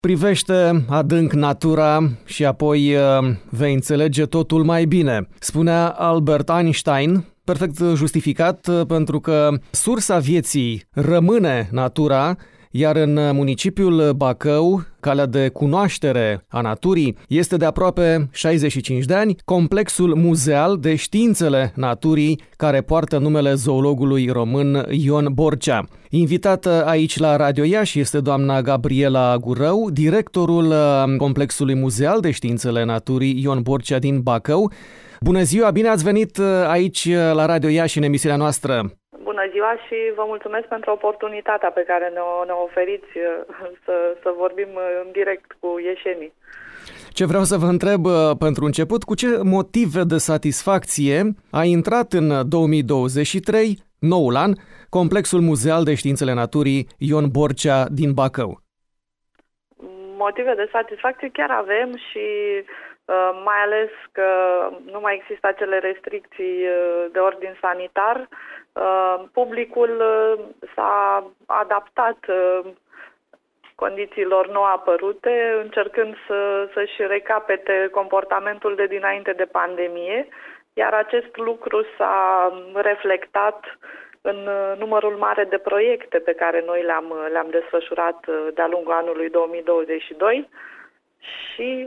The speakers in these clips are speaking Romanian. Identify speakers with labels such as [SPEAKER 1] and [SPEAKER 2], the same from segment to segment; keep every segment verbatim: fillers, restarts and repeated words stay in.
[SPEAKER 1] Privește adânc natura și apoi vei înțelege totul mai bine, spunea Albert Einstein, perfect justificat pentru că sursa vieții rămâne natura, iar în municipiul Bacău, calea de cunoaștere a naturii este de aproape șaizeci și cinci de ani, complexul muzeal de științele naturii care poartă numele zoologului român Ion Borcea. Invitată aici la Radio Iași este doamna Gabriela Gurău, directorul complexului muzeal de științele naturii Ion Borcea din Bacău. Bună ziua, bine ați venit aici la Radio Iași în emisiunea noastră.
[SPEAKER 2] Bună ziua și vă mulțumesc pentru oportunitatea pe care ne-o, ne oferiți să, să vorbim în direct cu ieșenii.
[SPEAKER 1] Ce vreau să vă întreb pentru început, cu ce motive de satisfacție a intrat în două mii douăzeci și trei, noul an, Complexul Muzeal de Științele Naturii Ion Borcea din Bacău?
[SPEAKER 2] Motive de satisfacție chiar avem și mai ales că nu mai există acele restricții de ordin sanitar. Publicul s-a adaptat condițiilor nou apărute, încercând să, să-și recapete comportamentul de dinainte de pandemie, iar acest lucru s-a reflectat în numărul mare de proiecte pe care noi le-am, le-am desfășurat de-a lungul anului două mii douăzeci și doi și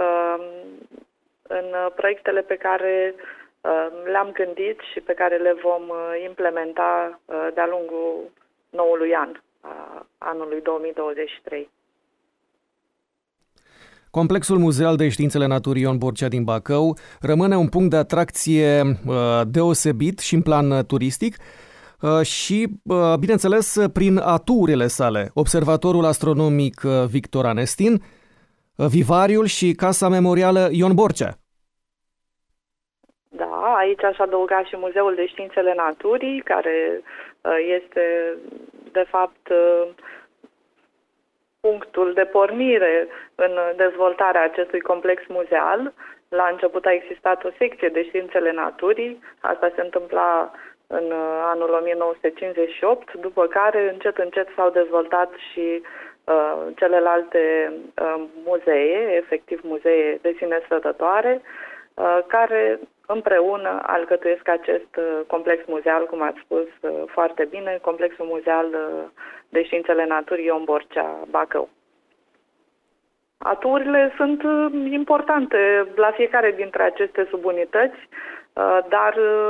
[SPEAKER 2] în proiectele pe care le-am gândit și pe care le vom implementa de-a lungul noului an, anului două mii douăzeci și trei.
[SPEAKER 1] Complexul Muzeal de Științele Naturii Ion Borcea din Bacău rămâne un punct de atracție deosebit și în plan turistic și, bineînțeles, prin aturile sale, Observatorul Astronomic Victor Anestin, Vivariul și Casa Memorială Ion Borcea.
[SPEAKER 2] Da, aici aș adăuga și Muzeul de Științele Naturii, care este, de fapt, punctul de pornire în dezvoltarea acestui complex muzeal. La început a existat o secție de Științele Naturii, asta se întâmpla în anul o mie nouă sute cincizeci și opt, după care încet, încet s-au dezvoltat și uh, celelalte uh, muzee, efectiv muzee de sine stătătoare, uh, care împreună alcătuiesc acest uh, complex muzeal, cum ați spus uh, foarte bine, Complexul Muzeal uh, de Științele Naturii Ion Borcea, Bacău. Aturile sunt uh, importante la fiecare dintre aceste subunități, uh, dar uh,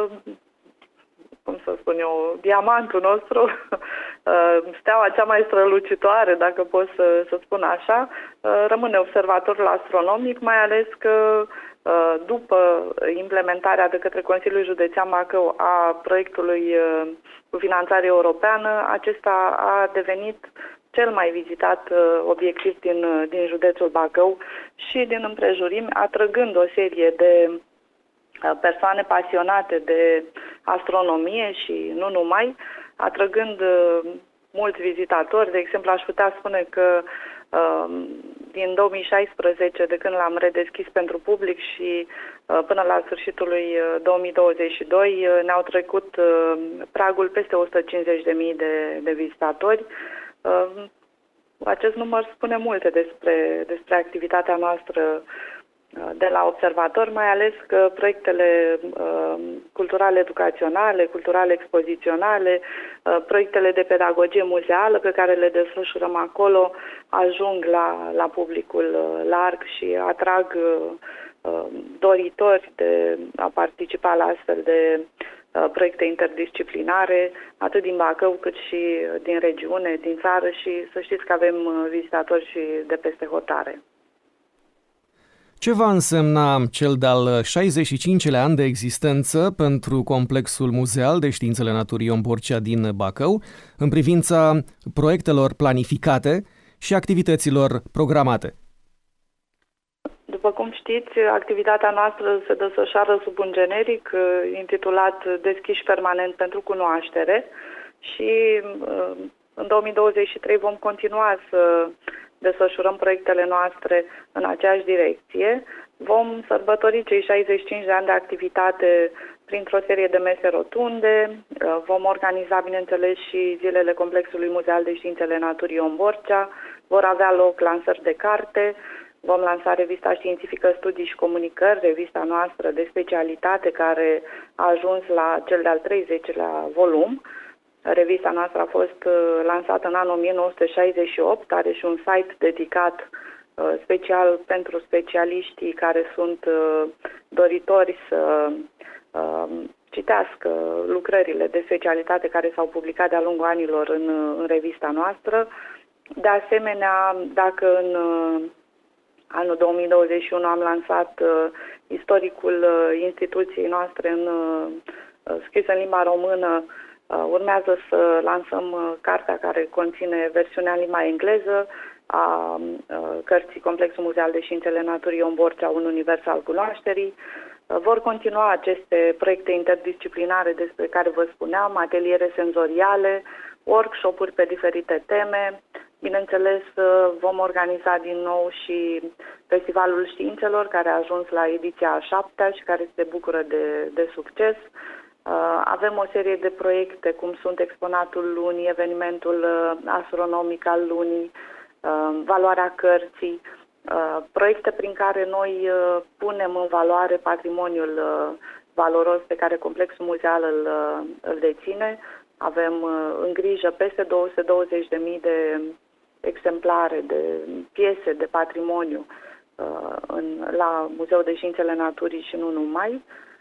[SPEAKER 2] cum să spun eu, diamantul nostru, steaua cea mai strălucitoare, dacă pot să, să spun așa, rămâne observatorul astronomic, mai ales că după implementarea de către Consiliul Județean Bacău a proiectului cu finanțare europeană, acesta a devenit cel mai vizitat obiectiv din, din județul Bacău și din împrejurimi, atrăgând o serie de persoane pasionate de astronomie și nu numai, atrăgând uh, mulți vizitatori. De exemplu, aș putea spune că uh, din două mii șaisprezece, de când l-am redeschis pentru public și uh, până la sfârșitul lui două mii douăzeci și doi, uh, ne-au trecut uh, pragul peste o sută cincizeci de mii de, de vizitatori. Uh, acest număr spune multe despre, despre activitatea noastră de la observator, mai ales că proiectele uh, culturale educaționale, culturale expoziționale, uh, proiectele de pedagogie muzeală pe care le desfășurăm acolo ajung la, la publicul uh, larg și atrag uh, doritori de a participa la astfel de uh, proiecte interdisciplinare, atât din Bacău cât și din regiune, din țară și să știți că avem vizitatori și de peste hotare.
[SPEAKER 1] Ce va însemna cel de-al șaizeci și cincilea an de existență pentru Complexul Muzeal de Științele Naturii Ion Borcea din Bacău în privința proiectelor planificate și activităților programate?
[SPEAKER 2] După cum știți, activitatea noastră se desfășoară sub un generic intitulat Deschiși permanent pentru cunoaștere și în două mii douăzeci și trei vom continua să desfășurăm proiectele noastre în aceeași direcție. Vom sărbători cei șaizeci și cinci de ani de activitate printr-o serie de mese rotunde. Vom organiza, bineînțeles, și zilele Complexului Muzeal de Științele Naturii Ion Borcea, Vor avea loc lansări de carte, vom lansa revista științifică Studii și Comunicări, revista noastră de specialitate care a ajuns la cel de-al treizecilea volum. Revista noastră a fost lansată în anul o mie nouă sute șaizeci și opt, are și un site dedicat special pentru specialiștii care sunt doritori să citească lucrările de specialitate care s-au publicat de-a lungul anilor în, în revista noastră. De asemenea, dacă în anul două mii douăzeci și unu am lansat istoricul instituției noastre în, scris în limba română, urmează să lansăm cartea care conține versiunea în limba engleză a cărții Complexul Muzeal de Științele Naturii Ion Borcea, un univers al cunoașterii. Vor continua aceste proiecte interdisciplinare despre care vă spuneam, ateliere senzoriale, workshop-uri pe diferite teme. Bineînțeles, vom organiza din nou și Festivalul Științelor, care a ajuns la ediția a șaptea și care se bucură de, de succes. Avem o serie de proiecte, cum sunt Exponatul Lunii, evenimentul astronomic al Lunii, Valoarea Cărții, proiecte prin care noi punem în valoare patrimoniul valoros pe care Complexul Muzeal îl, îl deține. Avem în grijă peste două sute douăzeci de mii de exemplare, de piese de patrimoniu în, la Muzeul de Științele Naturii și nu numai.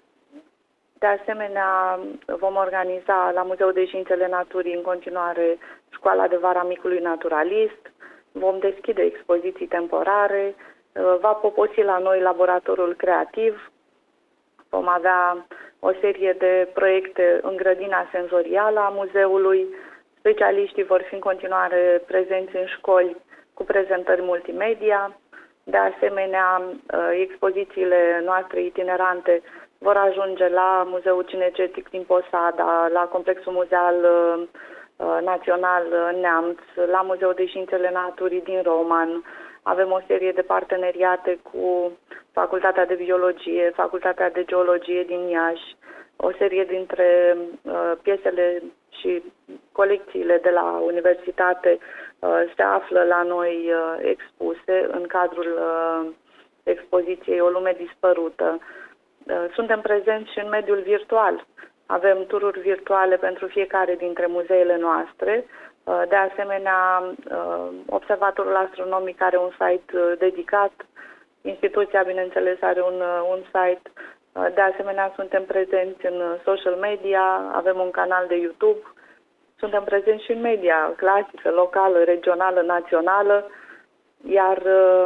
[SPEAKER 2] De asemenea, vom organiza la Muzeul de Științele Naturii în continuare Școala de Vara Micului Naturalist, vom deschide expoziții temporare, va poposi la noi laboratorul creativ, vom avea o serie de proiecte în grădina senzorială a muzeului, specialiștii vor fi în continuare prezenți în școli cu prezentări multimedia, de asemenea expozițiile noastre itinerante vor ajunge la Muzeul Cinegetic din Posada, la Complexul Muzeal Național Neamț, la Muzeul de Științele Naturii din Roman. Avem o serie de parteneriate cu Facultatea de Biologie, Facultatea de Geologie din Iași. O serie dintre uh, piesele și colecțiile de la universitate uh, se află la noi uh, expuse în cadrul uh, expoziției O lume dispărută. Uh, suntem prezenți și în mediul virtual. Avem tururi virtuale pentru fiecare dintre muzeele noastre. De asemenea, Observatorul Astronomic are un site dedicat. Instituția, bineînțeles, are un, un site. De asemenea, suntem prezenți în social media, avem un canal de YouTube. Suntem prezenți și în media clasică, locală, regională, națională. Iar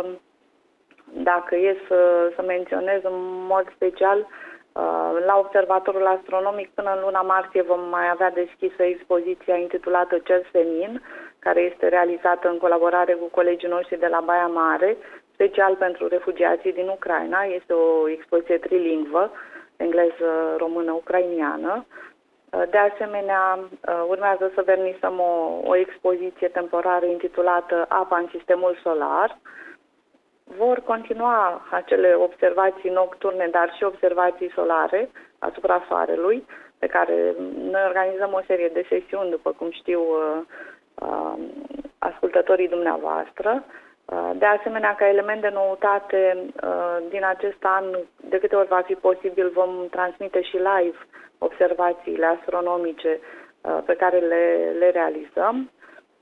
[SPEAKER 2] dacă e să, să menționez în mod special, la Observatorul Astronomic, până în luna martie, vom mai avea deschisă expoziția intitulată Cer Senin, care este realizată în colaborare cu colegii noștri de la Baia Mare, special pentru refugiații din Ucraina. Este o expoziție trilingvă, engleză, română, ucrainiană. De asemenea, urmează să vernisăm o, o expoziție temporară intitulată Apa în Sistemul Solar. Vor continua acele observații nocturne, dar și observații solare asupra Soarelui, pe care noi organizăm o serie de sesiuni, după cum știu ascultătorii dumneavoastră. De asemenea, ca element de noutate, din acest an, de câte ori va fi posibil, vom transmite și live observațiile astronomice pe care le, le realizăm.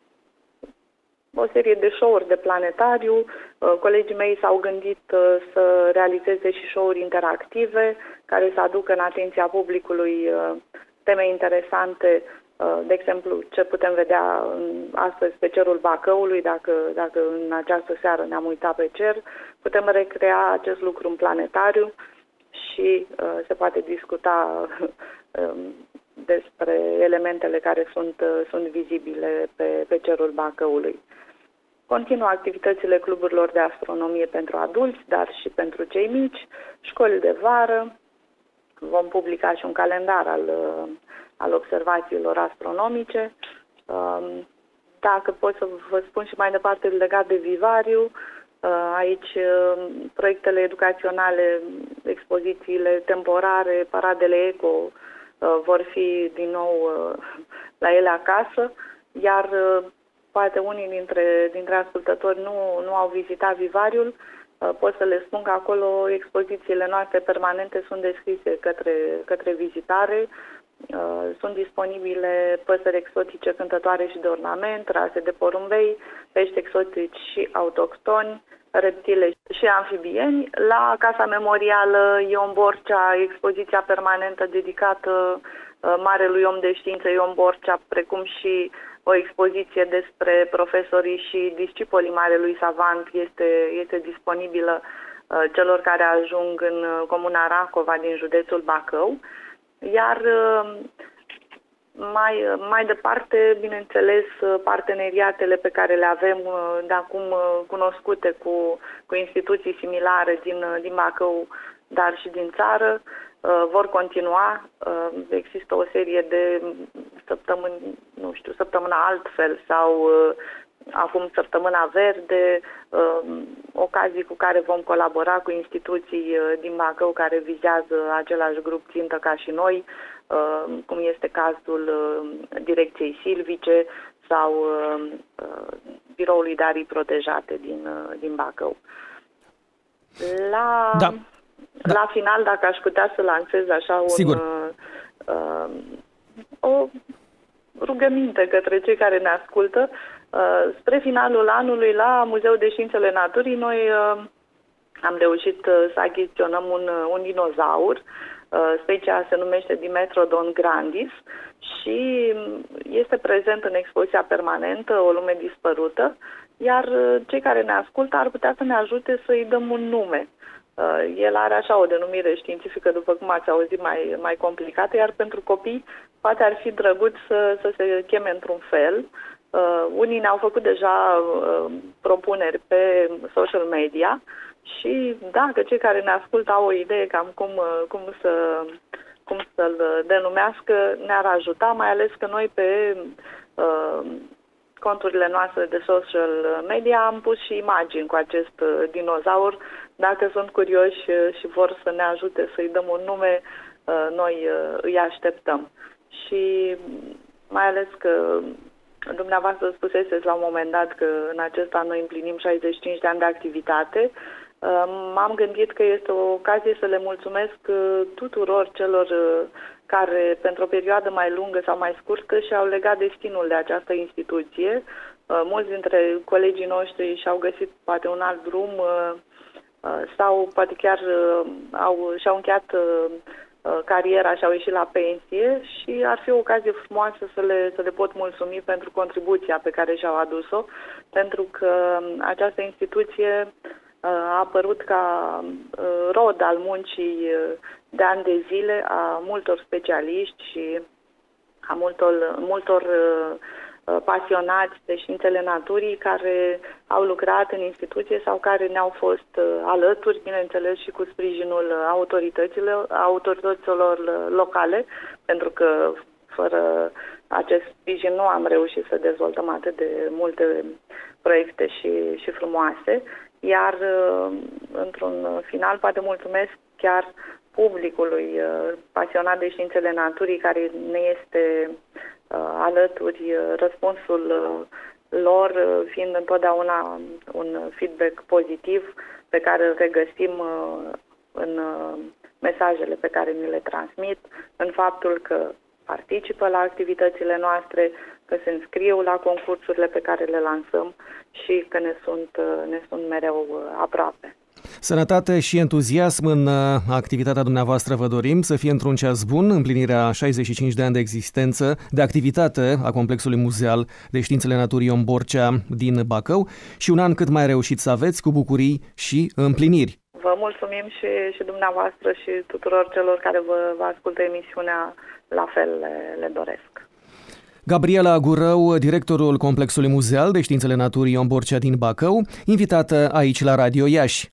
[SPEAKER 2] O serie de show-uri de planetariu. Colegii mei s-au gândit să realizeze și show-uri interactive care să aducă în atenția publicului teme interesante, de exemplu, ce putem vedea astăzi pe cerul Bacăului, dacă, dacă în această seară ne-am uitat pe cer, putem recrea acest lucru în planetariu și se poate discuta despre elementele care sunt, sunt vizibile pe, pe cerul Bacăului. Continuă activitățile cluburilor de astronomie pentru adulți, dar și pentru cei mici, școli de vară. Vom publica și un calendar al, al observațiilor astronomice. Dacă pot să vă spun și mai departe legat de vivariu, aici proiectele educaționale, expozițiile temporare, paradele eco vor fi din nou la ele acasă, iar poate unii dintre, dintre ascultători nu, nu au vizitat vivariul, pot să le spun că acolo expozițiile noastre permanente sunt deschise către, către vizitare. Sunt disponibile păsări exotice cântătoare și de ornament, rase de porumbei, pești exotici și autohtoni, reptile și amfibieni. La Casa Memorială Ion Borcea, expoziția permanentă dedicată marelui om de știință Ion Borcea, precum și o expoziție despre profesorii și discipolii marelui savant este, este disponibilă celor care ajung în comuna Racova din județul Bacău. Iar mai, mai departe, bineînțeles, parteneriatele pe care le avem de acum cunoscute cu, cu instituții similare din, din Bacău, dar și din țară, vor continua. Există o serie de săptămâni, nu știu, săptămâna altfel sau acum săptămâna verde, ocazii cu care vom colabora cu instituții din Bacău care vizează același grup țintă ca și noi, cum este cazul Direcției Silvice sau Biroului de Arii Protejate din, din Bacău. La,
[SPEAKER 1] da. Da.
[SPEAKER 2] la final, dacă aș putea să lansez așa un,
[SPEAKER 1] Sigur.
[SPEAKER 2] Uh, o rugăminte către cei care ne ascultă, uh, spre finalul anului la Muzeul de Științele Naturii noi uh, am reușit uh, să achiziționăm un, un dinozaur. Uh, specia se numește Dimetrodon grandis și este prezent în expoziția permanentă O lume dispărută, iar uh, cei care ne ascultă ar putea să ne ajute să-i dăm un nume. Uh, el are așa o denumire științifică, după cum ați auzit, mai, mai complicată, iar pentru copii poate ar fi drăguț să, să se cheme într-un fel. Uh, unii ne-au făcut deja uh, propuneri pe social media și dacă cei care ne ascultă au o idee cam cum, uh, cum, să, cum să-l denumească, ne-ar ajuta, mai ales că noi pe uh, conturile noastre de social media am pus și imagini cu acest uh, dinozaur. Dacă sunt curioși și vor să ne ajute să-i dăm un nume, noi îi așteptăm. Și mai ales că dumneavoastră spuseseți la un moment dat că în acest an noi împlinim șaizeci și cinci de ani de activitate, m-am gândit că este o ocazie să le mulțumesc tuturor celor care pentru o perioadă mai lungă sau mai scurtă și-au legat destinul de această instituție. Mulți dintre colegii noștri și-au găsit poate un alt drum sau poate chiar au, și-au încheiat cariera și au ieșit la pensie și ar fi o ocazie frumoasă să le, să le pot mulțumi pentru contribuția pe care și-au adus-o, pentru că această instituție a apărut ca rod al muncii de ani de zile a multor specialiști și a multor, multor pasionați de științele naturii care au lucrat în instituție sau care ne-au fost alături, bineînțeles și cu sprijinul autorităților, autorităților locale, pentru că fără acest sprijin nu am reușit să dezvoltăm atât de multe proiecte și, și frumoase. Iar într-un final poate mulțumesc chiar publicului pasionat de științele naturii care ne este alături, răspunsul lor fiind întotdeauna un feedback pozitiv pe care îl regăsim în mesajele pe care ni le transmit, în faptul că participă la activitățile noastre, că se înscriu la concursurile pe care le lansăm și că ne sunt, ne sunt mereu aproape.
[SPEAKER 1] Sănătate și entuziasm în activitatea dumneavoastră vă dorim, să fie într-un ceas bun împlinirea șaizeci și cinci de ani de existență, de activitate a Complexului Muzeal de Științele Naturii Ion Borcea din Bacău și un an cât mai reușit să aveți, cu bucurii și împliniri.
[SPEAKER 2] Vă mulțumim și, și dumneavoastră și tuturor celor care vă, vă ascultă emisiunea, la fel le, le doresc.
[SPEAKER 1] Gabriela Gurău, directorul Complexului Muzeal de Științele Naturii Ion Borcea din Bacău, invitată aici la Radio Iași.